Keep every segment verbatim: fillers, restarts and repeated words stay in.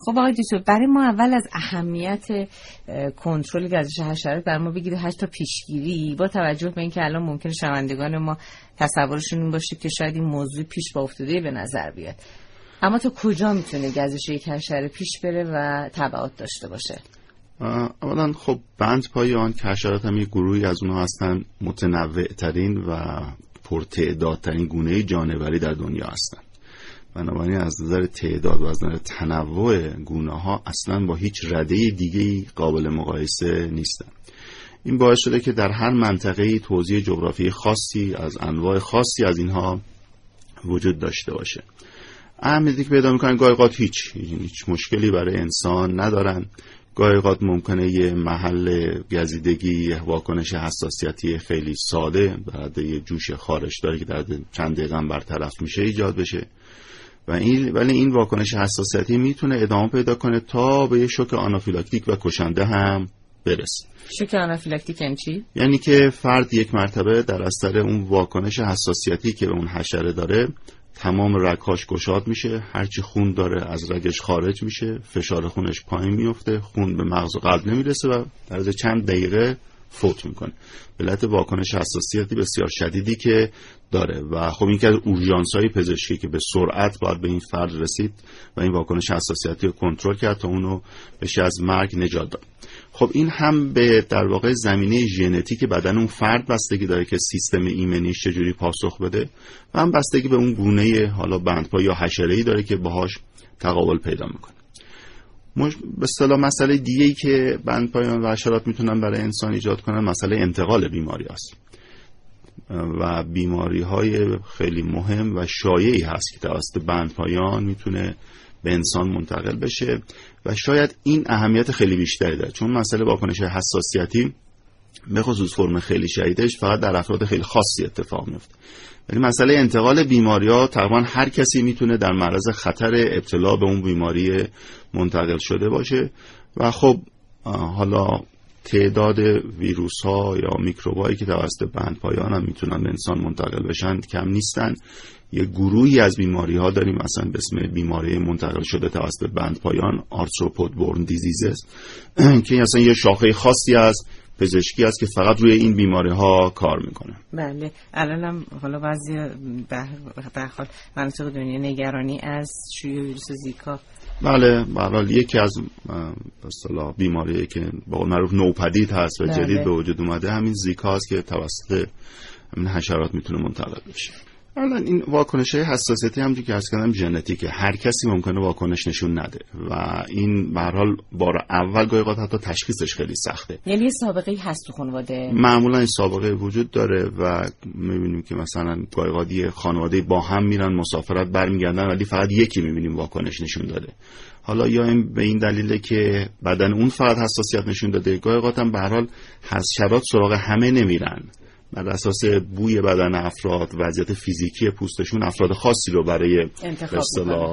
خب آقای دکتر، برای ما اول از اهمیت کنترل گزش حشرات برای ما بگید، هشت تا پیشگیری با توجه به اینکه الان ممکنه شنوندگان ما تصورشون این باشه که شاید این موضوع پیش با افتاده به نظر بیاد، اما تا کجا میتونه گزش یک حشره پیش بره و تبعات داشته باشه؟ اولا خب بندپایان که حشرات هم یک گروهی از اونها هستن متنوع ترین و پرتعدادترین گونه جانوری در دنیا هستن. بنابراین از نظر تعداد و از نظر تنوع گونه ها اصلا با هیچ رده دیگه‌ای قابل مقایسه نیستن. این باعث شده که در هر منطقه‌ای توزیع جغرافی خاصی از انواع خاصی از اینها وجود داشته باشه. اهمیتی که پیدا میکنن گاهی اوقات هیچ هیچ مشکلی برای انسان ندارن. گاهی اوقات ممکنه یه محل گزیدگی واکنش حساسیتی خیلی ساده بعد یه جوش خارش داره که در چند دقیقه برطرف میشه ایجاد بشه و این ولی این واکنش حساسیتی میتونه ادامه پیدا کنه تا به یه شوک آنافیلاکتیک و کشنده هم برسه. شوک آنافیلاکتیک یعنی چی؟ یعنی که فرد یک مرتبه در اثر اون واکنش حساسیتی که به اون حشره داره تمام رگ‌هاش گشاد میشه، هرچی خون داره از رگش خارج میشه، فشار خونش پایین میفته، خون به مغز و قلب نمیرسه و در از چند دقیقه فوت میکنه. به علت واکنش حساسیتی بسیار شدیدی که داره و خب این که از اورژانس‌های پزشکی که به سرعت باید به این فرد رسید و این واکنش حساسیتی رو کنترل کرد تا اونو بشه از مرگ نجات داد. خب این هم به در واقع زمینه ژنتیک بدن اون فرد بستگی داره که سیستم ایمنیش چجوری پاسخ بده و هم بستگی به اون گونه حالا بندپا یا حشره‌ای داره که باهاش تقابل پیدا میکنه. مش... به اصطلاح مسئله دیگه‌ای که بندپایان و حشرات میتونن برای انسان ایجاد کنن مسئله انتقال بیماری است و بیماری های خیلی مهم و شایعی هست که توسط بندپایان میتونه به انسان منتقل بشه و شاید این اهمیت خیلی بیشتری داره چون مسئله واکنش حساسیتی به خصوص فرم خیلی شدیدش فقط در افراد خیلی خاصی اتفاق میفته، ولی مسئله انتقال بیماری‌ها تقریبا هر کسی میتونه در معرض خطر ابتلا به اون بیماری منتقل شده باشه و خب حالا تعداد ویروس‌ها یا میکروبایی که توسط بندپایان هم میتونن به انسان منتقل بشن کم نیستن. یه گروهی از بیماری‌ها داریم مثلا به اسم بیماری منتقل شده توسط بندپایان آرثروپود بورن دیزیزز که اصلا یه شاخه خاصی از پزشکی است که فقط روی این بیماری‌ها کار میکنه. بله الان هم حالا بعضی به هر حال مناطق دنیا نگرانی از شیوع ویروس زیکا. بله به هر حال یکی از به اصطلاح بیماریایی که به قول معروف نوپدید هست و بله. جدید به وجود اومده همین زیکا است که توسط همین حشرات میتونه منتقل بشه. الان این واکنش حساسیتی همونجوری که عرض کردم ژنتیکه، هر کسی ممکنه واکنش نشون نده و این به هر حال بار اول گاهی اوقات حتی تشخیصش خیلی سخته. یعنی یه سابقه‌ای هست تو خانواده؟ معمولا این سابقه وجود داره و می‌بینیم که مثلا گاهی اوقات یه خانواده با هم میرن مسافرت برمیگردن ولی فقط یکی می‌بینیم واکنش نشون داده. حالا یا این به این دلیله که بدن اون فقط حساسیت نشون داده، گاهی اوقات هم به هر حال حشرات سراغ همه نمیرن. بر اساس بوی بدن افراد، وضعیت فیزیکی پوستشون افراد خاصی رو برای به اصطلاح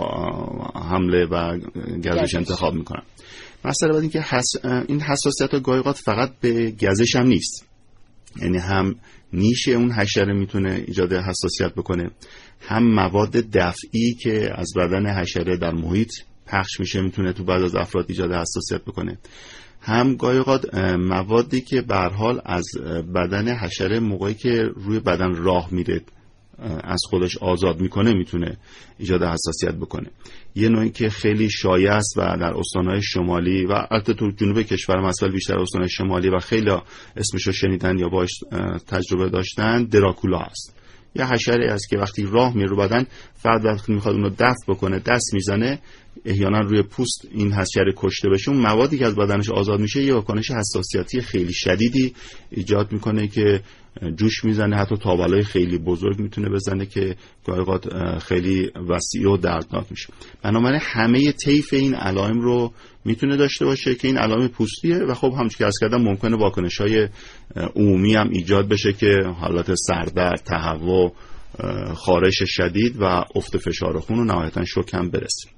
حمله و گزش انتخاب میکنن. مثلا بعد اینکه حس... این حساسیت ها گاهی اوقات فقط به گزش هم نیست، یعنی هم نیش اون حشره میتونه ایجاد حساسیت بکنه، هم مواد دفعی که از بدن حشره در محیط پخش میشه میتونه تو بعض از افراد ایجاد حساسیت بکنه، هم گاهی اوقات موادی که به هر حال از بدن حشره موقعی که روی بدن راه میره از خودش آزاد میکنه میتونه ایجاد حساسیت بکنه. یه نوعی که خیلی شایع است و در استانهای شمالی و البته تو جنوب کشور مسئله بیشتر استانهای شمالی و خیلی اسمشو شنیدن یا باش تجربه داشتن، دراکولا است. یه حشره است که وقتی راه میره رو بدن فرد وقتی میخواد اونو دفع بکنه دست میزنه احیانا روی پوست این حشره کشته بشه، اون موادی که از بدنش آزاد میشه یه واکنش حساسیتی خیلی شدیدی ایجاد میکنه که جوش میزنه، حتی تاولای خیلی بزرگ میتونه بزنه که گاهی اوقات خیلی وسیع و دردناک میشه. بنابراین همه طیف این علائم رو میتونه داشته باشه که این علائم پوستیه و خب همونجوری که عرض کردم ممکنه واکنش‌های عمومی هم ایجاد بشه که حالت سردرد، تهوع، خارش شدید و افت فشار خون و نهایتاً شوک هم برسه.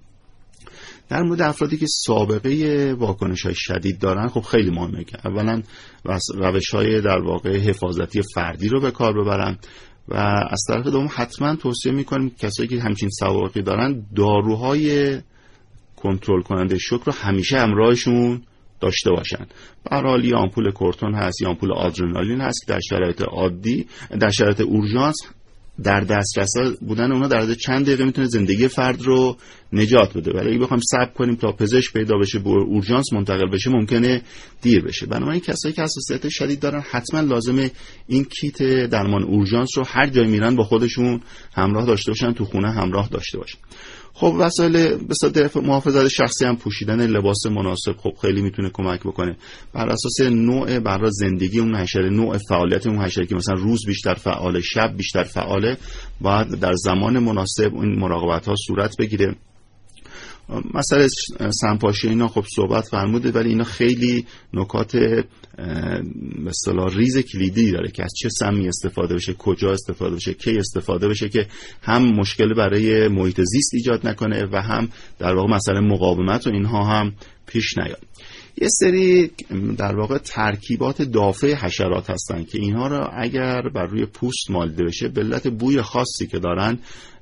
در مورد افرادی که سابقه واکنش‌های شدید دارن خب خیلی مهمه که اولا روش‌های در واقع حفاظتی فردی رو به کار ببرن و از طرف دوم حتما توصیه می‌کنیم کسایی که همچین سوابقی دارن داروهای کنترل کننده شوک رو همیشه همراهشون داشته باشن. به هر حال یه آمپول کورتون هست، یه آمپول آدرنالین هست که در شرایط عادی، در شرایط اورژانس در دسترس بودن اونا در چند دقیقه میتونه زندگی فرد رو نجات بده. ولی اگه بخوایم صبر کنیم تا پزشک پیدا بشه به اورژانس منتقل بشه ممکنه دیر بشه. بنابراین کسایی که حساسیت شدید دارن حتما لازمه این کیت درمان اورژانس رو هر جای میرن با خودشون همراه داشته باشن، تو خونه همراه داشته باشن. خب وسایل به صورت محافظت شخصی هم پوشیدن لباس مناسب خب خیلی میتونه کمک بکنه. بر اساس نوع برای زندگی اون حشره، نوع فعالیت اون حشره که مثلا روز بیشتر فعال، شب بیشتر فعاله، باید در زمان مناسب این مراقبت ها صورت بگیره. مسئله سمپاشی اینا خب صحبت فرموده، ولی اینا خیلی نکات به اصطلاح ریز کلیدی داره که از چه سمی استفاده بشه، کجا استفاده بشه، کی استفاده بشه که هم مشکل برای محیط زیست ایجاد نکنه و هم در واقع مسئله مقاومت و اینها هم پیش نیاد. یه سری در واقع ترکیبات دافع حشرات هستن که اینها رو اگر بر روی پوست مالیده بشه به علت بوی خاصی که دارن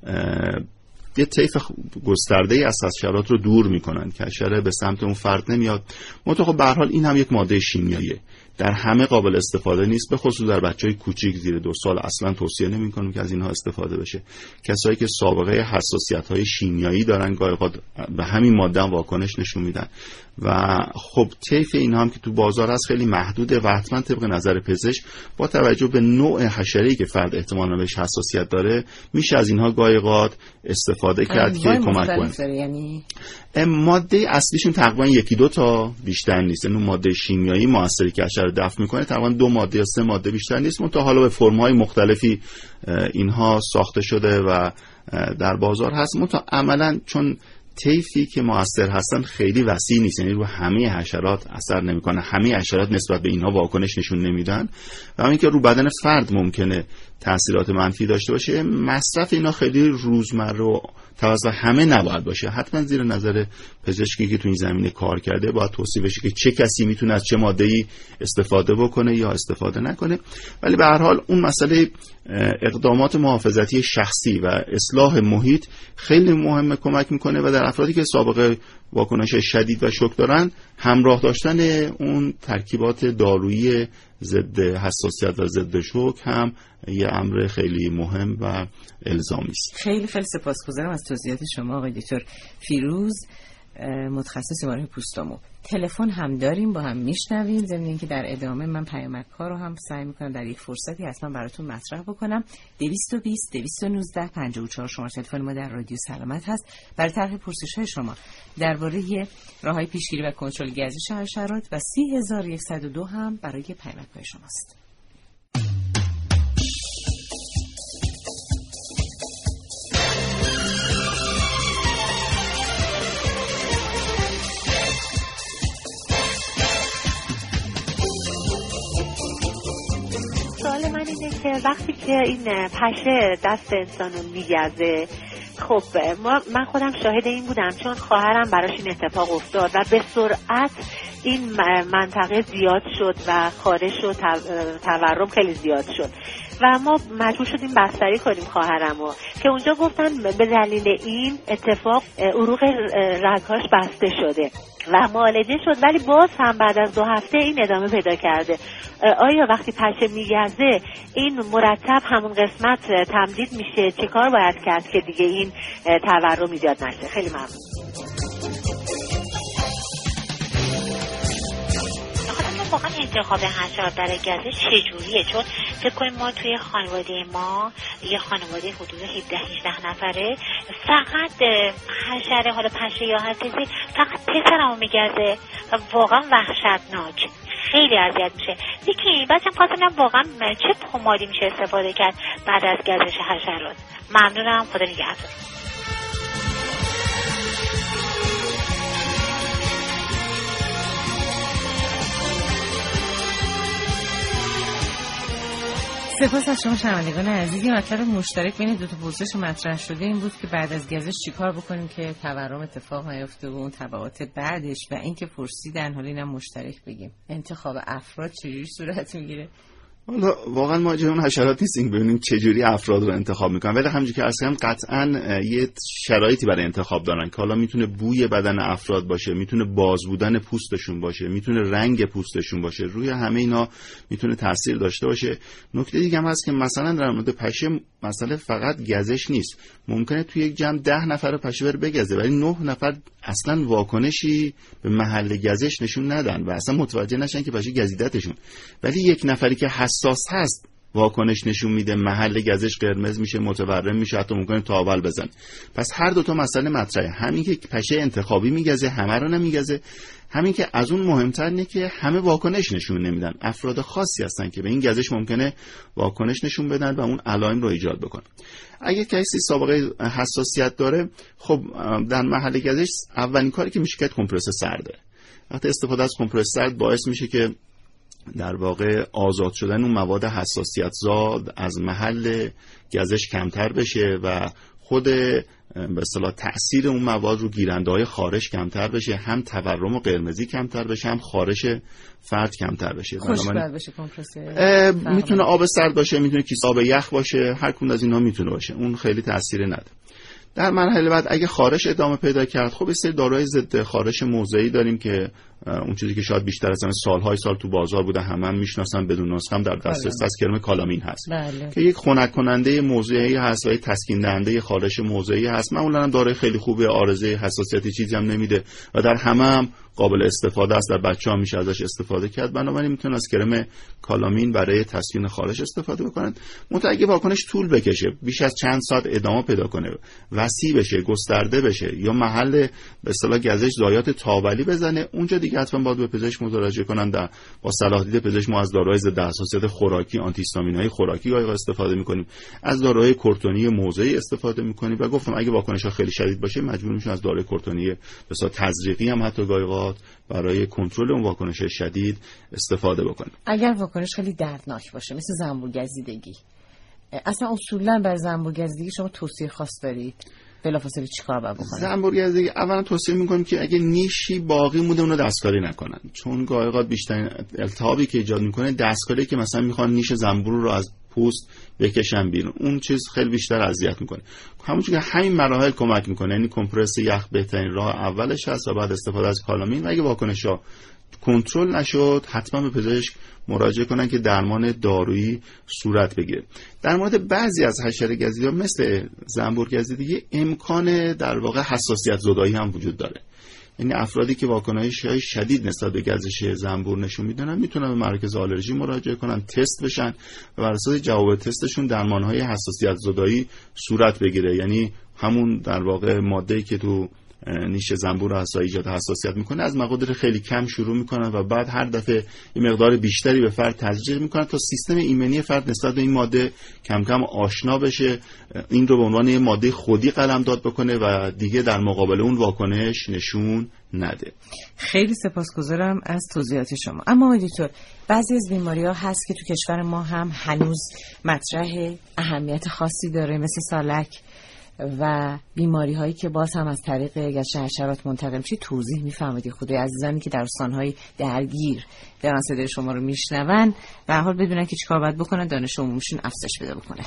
یه طیف گسترده ای از حشرات رو دور میکنن که حشره به سمت اون فرد نمیاد. منتها به هر حال این هم یک ماده شیمیاییه، در همه قابل استفاده نیست، به خصوص در بچهای کوچیک زیر دو سال اصلا توصیه نمی‌کنم که از اینها استفاده بشه. کسایی که سابقه حساسیت‌های شیمیایی دارن گاهی اوقات به همین ماده هم واکنش نشون میدن و خب طیف اینها هم که تو بازار هست خیلی محدوده و حتما طبق نظر پزشک با توجه به نوع حشره‌ای که فرد احتمالاً بهش حساسیت داره میشه از اینها گاهی اوقات استفاده کرد که کمک کنه. یعنی ماده اصلیشون تقریبا یکی دو تا بیشتر نیست. اون ماده شیمیایی موثری که حشره دفع میکنه تقریبا دو ماده یا سه ماده بیشتر نیست. منتها حالا به فرم‌های مختلفی اینها ساخته شده و در بازار هست. منتها عملاً چون طیفی که مؤثر هستن خیلی وسیع نیست، یعنی رو همه حشرات اثر نمیکنه، همه حشرات نسبت به اینها واکنش نشون نمیدن و همین که رو بدن فرد ممکنه تاثیرات منفی داشته باشه. مصرف اینا خیلی روزمره و توسط همه نباید باشه. حتما زیر نظر پزشکی که تو این زمینه کار کرده باید توصیه بشه که چه کسی میتونه از چه ماده‌ای استفاده بکنه یا استفاده نکنه. ولی به هر حال اون مسئله اقدامات محافظتی شخصی و اصلاح محیط خیلی مهمه، کمک میکنه و در افرادی که سابقه واکنش شدید و شوک دارن همراه داشتن اون ترکیبات دارویی ضد حساسیت و ضد شوک هم یه امر خیلی مهم و الزامی است. خیلی خیلی سپاسگزارم از توضیحات شما آقای دکتر فیروز، متخصص بیماری پوست و مو. تلفن هم داریم، با هم میشنویم، ضمن اینکه در ادامه من پیامک ها رو هم سعی میکنم در یک فرصتی اصلا براتون مطرح بکنم. دویست و بیست دویست و نوزده پنجاه و چهار شماره تلفن ما در رادیو سلامت هست برای طرح پرسش های شما درباره راههای پیشگیری و کنترل گزش حشرات و سی هزار و صد و دو هم برای پیامک های شماست. وقتی که این پشه دست انسان رو میگزه، خب ما من خودم شاهد این بودم چون خواهرم براش این اتفاق افتاد و به سرعت این منطقه زیاد شد و خارش و تورم خیلی زیاد شد و ما مجبور شدیم بستری کنیم خواهرمو که اونجا گفتن به دلیل این اتفاق عروق رگ‌هاش بسته شده و معالجه شد، ولی باز هم بعد از دو هفته این ادامه پیدا کرده. آیا وقتی پشه میگزه این مرتب همون قسمت تمدید میشه؟ چه کار باید کرد که دیگه این تورم ایجاد نشه؟ خیلی ممنون. واقعا انتخاب حشرات در گزش چجوریه؟ چون فکر کنیم ما توی خانواده ما یه خانواده حدود هفده هجده نفره فقط حشره، حالا پشه یا هر چیزی، فقط پسرمو میگزه و واقعا وحشتناک، خیلی اذیت میشه. یکی بچه‌م خواستم واقعا چه پمادی میشه استفاده کرد بعد از گزش حشرات؟ ممنونم، خدا نگهدار. سپاس از شما شنوندگان عزیز. مطلب مشترک بین دو تا پرسش مطرح شده این بود که بعد از گزش چیکار بکنیم که تورم اتفاق نیفته و اون تبعات بعدش، و اینکه پرسیدن حالا اینم مشترک بگیم انتخاب افراد چجوری صورت میگیره. حالا واقعا ما اون حشرات نیستیم ببینیم چه جوری افراد رو انتخاب میکنن، ولی همونجوری که اصلا قطعا یه شرایطی برای انتخاب دارن که حالا میتونه بوی بدن افراد باشه، میتونه باز بودن پوستشون باشه، میتونه رنگ پوستشون باشه، روی همه اینا میتونه تاثیر داشته باشه. نکته دیگه هم هست که مثلا در مورد پشه مسئله فقط گزش نیست، ممکنه توی یک جمع ده نفر پشه بره بگزه ولی نه نفر اصلا واکنشی به محل گزش نشون ندن و اصلا متوجه نشن که پشه گزیدتشون، ولی یک نفری که حساس هست واکنش نشون میده، محل گزش قرمز میشه، متورم میشه، حتی ممکنه تاول بزن. پس هر دو تا مسئله مطرحه، همین که پشه انتخابی میگزه همه رو نمیگزه، همین که از اون مهمتر اینه که همه واکنش نشون نمیدن، افراد خاصی هستن که به این گزش ممکنه واکنش نشون بدن و اون علائم رو ایجاد بکنه. اگه کسی سابقه حساسیت داره، خب در محل گزش اولین کاری که میشه که کمپرس سرده. وقتی استفاده از کمپرس سرد باعث میشه که در واقع آزاد شدن اون مواد حساسیت زاد از محل گزش کمتر بشه و خود به اصطلاح تأثیر اون مواد رو گیرنده‌های خارش کمتر بشه، هم تورم و قرمزی کمتر بشه، هم خارش فرد کمتر بشه. خشک بشه کمپرس. میتونه آب سرد باشه، میتونه کیسه آب یخ باشه، هر کدوم از اینا میتونه باشه، اون خیلی تأثیر نداره. در مرحله بعد اگه خارش ادامه پیدا کرد، خب یه سری داروهای ضد خارش موضعی داریم که اون چیزی که شاید بیشتر از همه سالهای سال تو بازار بوده، همه هم میشناسن، بدون نسخه هم در دسترس هست، کرم کالامین هست. بله. که یک خنک کننده موضعی هست و یک تسکین دهنده خارش موضعی هست. معمولا هم داروی خیلی خوبه، عارضه حساسیتی چیزی هم نمیده و در همه هم قابل استفاده است، در بچه‌ها میشه ازش استفاده کرد. بنابراین میتونن از کرم کالامین برای تسکین خارش استفاده بکنن. منتها اگه واکنش طول بکشه، بیش از چند ساعت ادامه پیدا کنه، وسیع بشه، گسترده بشه یا محل به اصطلاح گزش ضایعات تاولی بزنه، اونجا دیگه حتما باید به پزشک مراجعه کنن. در با صلاح دید پزشک ما از داروهای ضد حساسیت خوراکی، آنتی هیستامین‌های خوراکی گاهی استفاده می‌کنیم، از داروهای کورتونی موضعی استفاده می‌کنیم و گفتم اگه واکنش‌ها خیلی شدید باشه مجبور میشیم از داروی کورتونی به اصطلاح تزریقی هم حتی گاهی برای کنترل اون واکنش شدید استفاده بکنیم. اگر واکنش خیلی دردناک باشه مثل زنبورگزیدگی، اصلا اصولا برای زنبورگزیدگی شما توصیه خاص دارید؟ بلافاصله چیکار باید بکنن؟ زنبورگزیدگی اولا توصیه میکنیم که اگه نیشی باقی مونده اونو دستکاری نکنن، چون گاهی اوقات بیشترین التهابی که ایجاد میکنه دستکاری که مثلا میخوان نیش زنبور رو از پوست بکشن بیرون، اون چیز خیلی بیشتر اذیت میکنه. همونجوری که همین مراحل کمک میکنه، یعنی کمپرس یخ بهترین راه اولش هست و بعد استفاده از کالامین و اگه واکنش‌ها کنترل نشد حتما به پزشک مراجعه کنن که درمان دارویی صورت بگیره. در مورد بعضی از حشره گزیده‌ها مثل زنبورگزیدگی امکان در واقع حساسیت زدایی هم وجود داره، یعنی افرادی که واکنش‌های شدید نسبت به گزش زنبور نشون میدن میتونن به مراکز آلرژی مراجعه کنن، تست بشن و بر اساس جواب تستشون درمان‌های حساسیت زدایی صورت بگیره. یعنی همون در واقع ماده‌ای که تو نیش زنبور رو اصلا ایجاد حساسیت میکنه از مقادیر خیلی کم شروع میکنن و بعد هر دفعه این مقدار بیشتری به فرد تزریق میکنن تا سیستم ایمنی فرد نسبت به این ماده کم کم آشنا بشه، این رو به عنوان یه ماده خودی قلمداد بکنه و دیگه در مقابل اون واکنش نشون نده. خیلی سپاسگزارم از توضیحات شما. اما آقای دکتر، بعضی از بیماری‌ها هست که تو کشور ما هم هنوز مطرح اهمیت خاصی داره، مثل سالک و بیماری هایی که باز هم از طریق گزش حشرات منتقل میشه. توضیح میفهمید خدای عزیزانی که در استان‌های درگیر دارن صدای شما رو میشنون به هر حال بدونن که چیکار باید بکنن، دانش عمومیشون افزایش پیدا بکنه.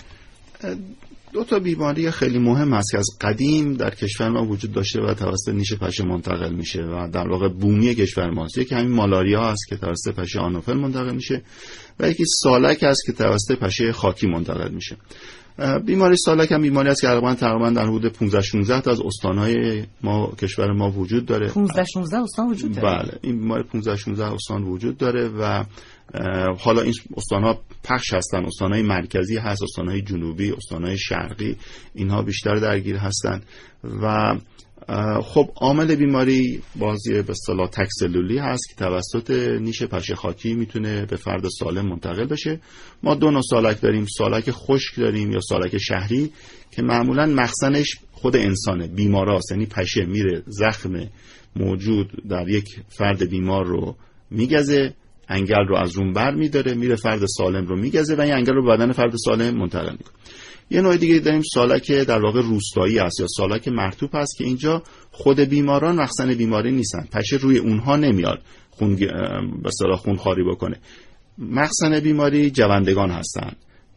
دو تا بیماری خیلی مهم هست که از قدیم در کشور ما وجود داشته و توسط نیش پشه منتقل میشه و در واقع بومی کشور ماست. یکی همین مالاریا هست که توسط پشه آنوفل منتقل میشه و یکی سالک هست که توسط پشه خاکی منتقل میشه. بیماری سالک هم بیماری است که تقریبا تقریبا در حدود پانزده شانزده تا از استان‌های ما کشور ما وجود داره. پانزده شانزده استان وجود داره. بله، این بیماری پانزده شانزده استان وجود داره و حالا این استان‌ها پخش هستن، استان‌های مرکزی هست، استان‌های جنوبی، استان‌های شرقی، اینها بیشتر درگیر هستن و خب عامل بیماری بازی به اصطلاح تک سلولی هست که توسط نیش پشه خاکی میتونه به فرد سالم منتقل بشه. ما دو نوع سالک داریم، سالک خشک داریم یا سالک شهری که معمولا مخزنش خود انسانه، بیماراست، یعنی پشه میره زخم موجود در یک فرد بیمار رو میگزه، انگل رو از اون بر میداره، میره فرد سالم رو میگزه و این انگل رو به بدن فرد سالم منتقل میکنه. یه نوع دیگه داریم سالک در واقع روستایی است یا سالک مرطوب است که اینجا خود بیماران مخزن بیماری نیستن، پشه روی اونها نمیاد خون به اصطلاح خون خواری بکنه، مخزن بیماری جوندگان هستن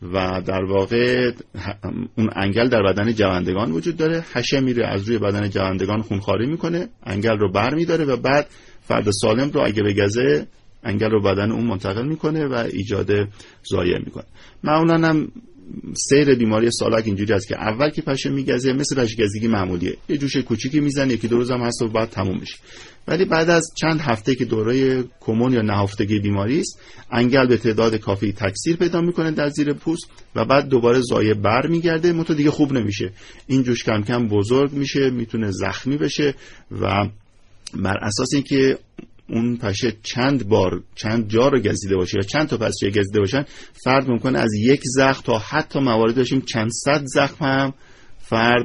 و در واقع اون انگل در بدن جوندگان وجود داره. حشه میره از روی بدن جوندگان خونخواری میکنه، انگل رو بر میداره و بعد فرد سالم رو اگه بگزه انگل رو بدن اون منتقل میکنه و ایجاد ضایعه میکنه. معمولا هم سیر بیماری سالک اینجوری است که اول که پشه میگزه مثل پشه گزیدگی معمولیه، یه جوش کوچیکی میزنه، یکی دو روز هم هست و بعد تموم میشه. ولی بعد از چند هفته که دوره کمون یا نهفتگی بیماری است، انگل به تعداد کافی تکثیر پیدا میکنه در زیر پوست و بعد دوباره ضایع بر میگرده، منتها دیگه خوب نمیشه. این جوش کم کم بزرگ میشه، میتونه زخمی بشه و بر اساس اینکه اون پشه چند بار چند جا رو گزیده باشه یا چند تا پشه گزیده باشن، فرد ممکنه از یک زخم تا حتی موارد داشتیم چند صد زخم هم فرد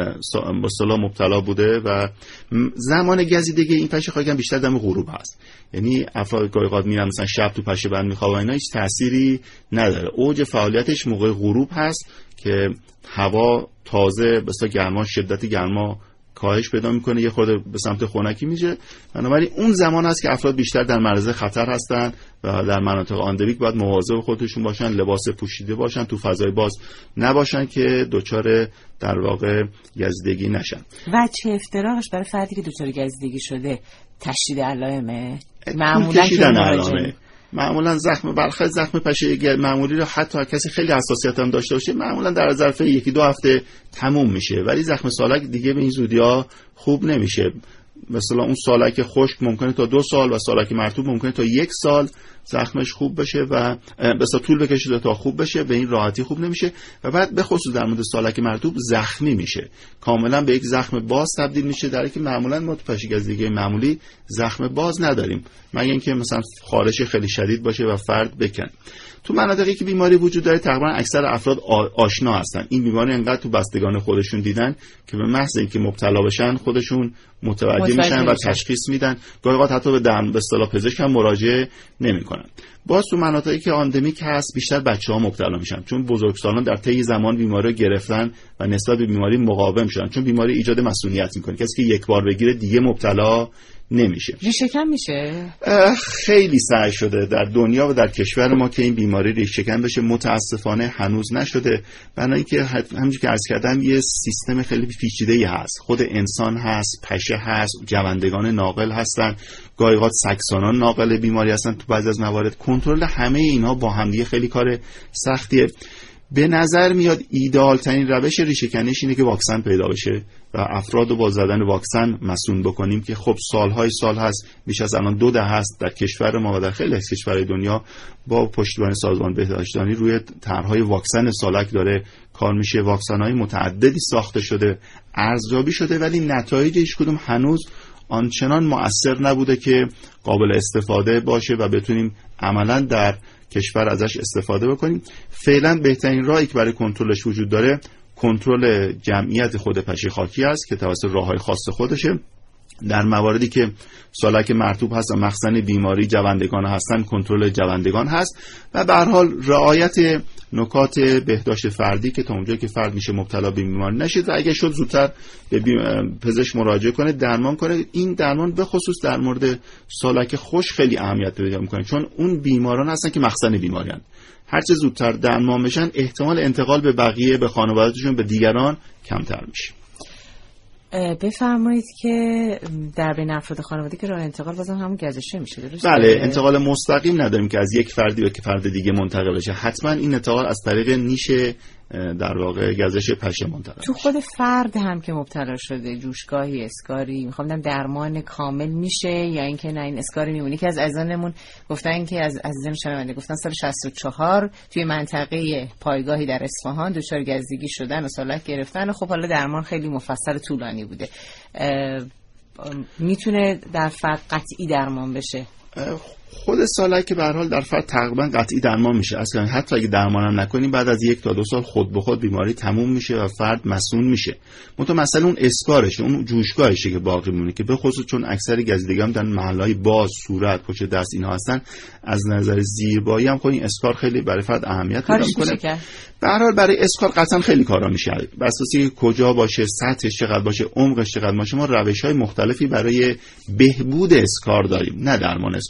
با اصطلاح مبتلا بوده و زمان گزیدگی این پشه خواهی کم بیشتر دم غروب هست. یعنی افراد گاهی اوقات میرن مثلا شب تو پشه بند میخوابن، اینا هیچ تأثیری نداره. اوج فعالیتش موقع غروب هست که هوا تازه بسا گرما، شدت گرما کاهش پیدا میکنه، یه خورده به سمت خنکی میشه. بنابراین اون زمان هست که افراد بیشتر در معرض خطر هستن و در مناطق آندمیک باید مواظب خودشون باشن، لباس پوشیده باشن، تو فضای باز نباشن که دچار در واقع گزیدگی نشن. و چه افتراقش برای فردی که دچار گزیدگی شده تشدید علائمه معمولا که علائمه معمولا زخم برخلاف زخم پشه معمولی رو حتی کسی خیلی حساسیت هم داشته باشه معمولا در ظرف یکی دو هفته تموم میشه، ولی زخم سالک دیگه به این زودی‌ها خوب نمیشه. مثلا اون سالک خشک ممکنه تا دو سال و سالک مرطوب ممکنه تا یک سال زخمش خوب بشه و بسا طول بکشه تا خوب بشه، به این راحتی خوب نمیشه. و بعد به خصوص در مورد سالک مرطوب زخمی میشه، کاملا به یک زخم باز تبدیل میشه، در حالی که معمولا ما تو پشه گزیدگی معمولی زخم باز نداریم مگر اینکه مثلا خارش خیلی شدید باشه و فرد بکنه. تو مناطقی که بیماری وجود داره تقریبا اکثر افراد آشنا هستن. این بیماری انقدر تو بستگان خودشون دیدن که به محض اینکه مبتلا بشن خودشون متوجه میشن و تشخیص میدن. گاهی اوقات حتی به درمان به اصطلاح پزشک هم مراجعه نمیکنن. باز تو مناطقی که آندمیک هست بیشتر بچه‌ها مبتلا میشن، چون بزرگسالان در طی زمان بیماری رو گرفتن و نسبت به بیماری مقاوم شدن، چون بیماری ایجاد مسئولیت میکنه. کسی که یک بار بگیره دیگه مبتلا نمیشه. ریشه‌کن میشه؟ خیلی سعی شده در دنیا و در کشور ما که این بیماری ریشه‌کن بشه، متاسفانه هنوز نشده. برای اینکه همونجوری که عرض کردم یه سیستم خیلی پیچیده‌ای هست. خود انسان هست، پشه هست، جوندگان ناقل هستن، گاهی اوقات سگسانان ناقل بیماری هستن. تو بعضی از موارد کنترل همه اینا با همدیگه خیلی کار سختیه. به نظر میاد ایدئال ترین روش ریشه‌کنیش اینه که واکسن پیدا بشه و افراد رو با زدن واکسن مسئول بکنیم که خب سالهای سال هست، بیش از الان دو دهه هست در کشور ما و در خیلی از کشورهای دنیا با پشتیبانی سازمان بهداشتانی روی طرح‌های واکسن سالک داره کار میشه. واکسن‌های متعددی ساخته شده، ارزیابی شده، ولی نتایج هیچ کدوم هنوز آنچنان مؤثر نبوده که قابل استفاده باشه و بتونیم عملاً در کشور ازش استفاده بکنیم. فعلا بهترین راهی که برای کنترلش وجود داره کنترل جمعیت خود پشه خاکی است که توسط راههای خاص خودشه. در مواردی که سالک مرطوب هست و مخزن بیماری جوندگان هستن کنترل جوندگان هست و به هر حال رعایت نکات بهداشت فردی که تا اونجایی که فرد میشه مبتلا به بیماری نشه و اگه شد زودتر به پزشک مراجعه کنه، درمان کنه. این درمان به خصوص در مورد سالک خشک خیلی اهمیت پیدا میکنه، چون اون بیماران هستن که مخزن بیماری هستن. هرچه زودتر درمان بشن احتمال انتقال به بقیه، به خانواده‌شون، به دیگران کمتر میشه. بفرمایید که در بین افراد خانواده که راه انتقال بازم همون گزشته میشه، درسته؟ بله، انتقال مستقیم نداریم که از یک فردی به فرد دیگه منتقل بشه. حتما این انتقال از طریق نیش در واقع گزش پشه منتقل. تو خود فرد هم که مبتلا شده جوشگاهی، اسکاری، میخوام بگم درمان کامل میشه یا اینکه نه این اسکاری میمونه؟ که از عزیزانمون گفتن که از عزیزان شنونده گفتن سال شصت و چهار توی منطقه پایگاهی در اصفهان دچار گزیدگی شدن و سالک گرفتن و خب حالا درمان خیلی مفصل طولانی بوده. میتونه در فرد قطعی درمان بشه؟ خود سالک که به هر حال در فرد تقریبا قطعی درمان میشه. اصلا حتی اگه درمان هم نکنیم بعد از یک تا دو سال خود به خود بیماری تموم میشه و فرد مسئول میشه. منتها مسئله اون اسکارشه، اون جوشگاهشه که باقی میمونه که به خصوص چون اکثر گزیدگی هم در محلهای باز، صورت، پشت دست اینا هستن، از نظر زیربایی هم خود این اسکار خیلی برای فرد اهمیت پیدا میکنه. به هر حال برای اسکار قطعا خیلی کارا میشه. بر اساس کجا باشه، سطحش چقدر باشه، عمقش چقدر باشه، ما روش‌های مختلفی برای بهبود اسکار داریم، نه درمان اسکار. ما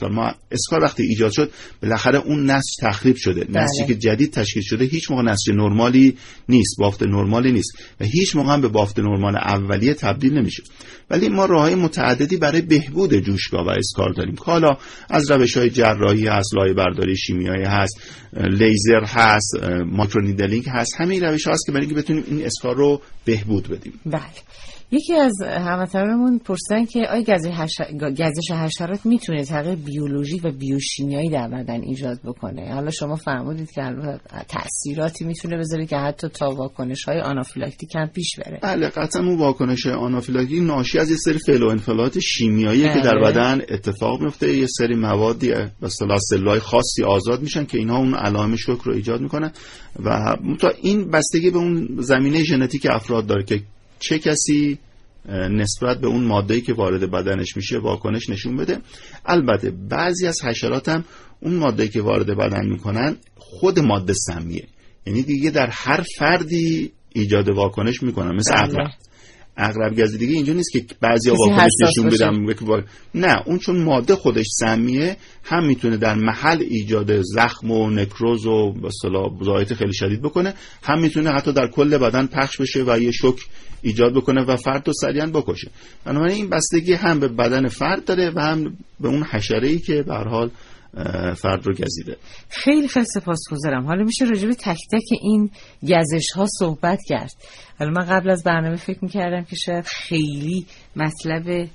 اسکار وقتی ایجاد شد بالاخره اون نسج تخریب شده. بله. نسجی که جدید تشکیل شده هیچ موقع نسج نرمالی نیست، بافت نرمالی نیست و هیچ موقع هم به بافت نرمال اولیه تبدیل نمیشه. ولی ما راههای متعددی برای بهبود جوشگاه و اسکار داریم که حالا از روش‌های جراحی هست، لایه برداری شیمیایی هست، لیزر هست، ماکرونیدلینگ هست. همین روش‌ها هست که برای اینکه بتونیم این اسکار رو بهبود بدیم. بله. یکی از هموطنانمون پرسیدن که آیا گزش حشر... گزش حشرات میتونه تغییر بیولوژی و بیوشیمیایی در بدن ایجاد بکنه؟ حالا شما فرمودید که البته تأثیراتی میتونه بذاره که حتی تا واکنش‌های آنافیلاکتیک هم پیش بره. بله قطعا اون واکنش آنافیلاکتیک ناشی از یه سری فعل و انفعالات شیمیایی که در بدن اتفاق میفته. یه سری موادی به اصطلاح سلولای خاصی آزاد میشن که اینها اون علائم شوک رو ایجاد میکنن و تا این بستگی به اون زمینه ژنتیک افراد داره که چه کسی نسبت به اون ماده‌ای که وارد بدنش میشه واکنش نشون بده. البته بعضی از حشرات هم اون ماده‌ای که وارد بدن میکنن خود ماده سمیه، یعنی دیگه در هر فردی ایجاد واکنش میکنن، مثل عقرب. عقرب گزی دیگه اینجا نیست که بعضیا واکنش نشون بدن، نه اون چون ماده خودش سمیه هم میتونه در محل ایجاد زخم و نکروز و به اصطلاح ضربات خیلی شدید بکنه، هم میتونه حتی در کل بدن پخش بشه و یه شوک ایجاد بکنه و فرد رو سریعا بکشه. بنابراین این بستگی هم به بدن فرد داره و هم به اون حشره‌ای که به هر حال فرد رو گزیده. خیلی خیلی سپاسگزارم. حالا میشه راجع به تک تک این گزش ها صحبت کرد. حالا من قبل از برنامه فکر میکردم که شاید خیلی مطلب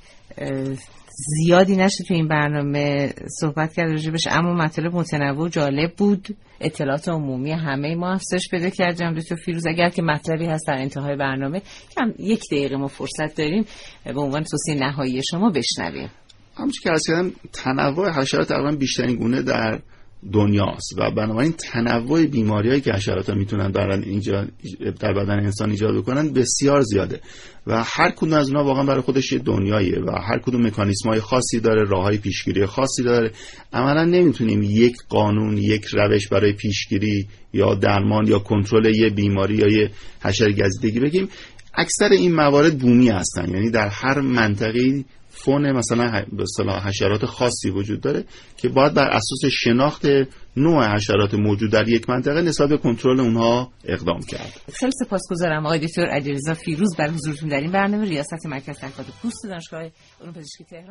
زیادی نشه تو این برنامه صحبت کرد راجبش، اما مطلب متنوع و جالب بود. اطلاعات عمومی همه ما افزایش پیدا کرد. جناب دکتر فیروز اگر که مطلبی هست در انتهای برنامه کم یک دقیقه ما فرصت داریم به عنوان توصیه نهایی شما بشنویم. همونجوری که عرض کردم تنوع حشرات تقریبا بیشترین گونه در دنیاست و بنابراین تنوع بیماریایی که حشرات ها میتونن در اینجا در بدن انسان ایجاد بکنن بسیار زیاده و هر کدوم از اونها واقعا برای خودش یه دنیاییه و هر کدوم مکانیزم‌های خاصی داره، راههای پیشگیری خاصی داره. عملاً نمیتونیم یک قانون، یک روش برای پیشگیری یا درمان یا کنترل یه بیماری یا یه حشره گزیدگی بگیم. اکثر این موارد بومی هستن، یعنی در هر منطقه‌ای فون مثلا به اصطلاح حشرات خاصی وجود داره که باید بر اساس شناخت نوع حشرات موجود در یک منطقه نسبت به کنترل اونها اقدام کرد. خیلی سپاسگزارم آقای دکتر علیرضا فیروز برای حضورتون در این برنامه. ریاست مرکز تحقیقات پوست دانشگاه علوم پزشکی تهران.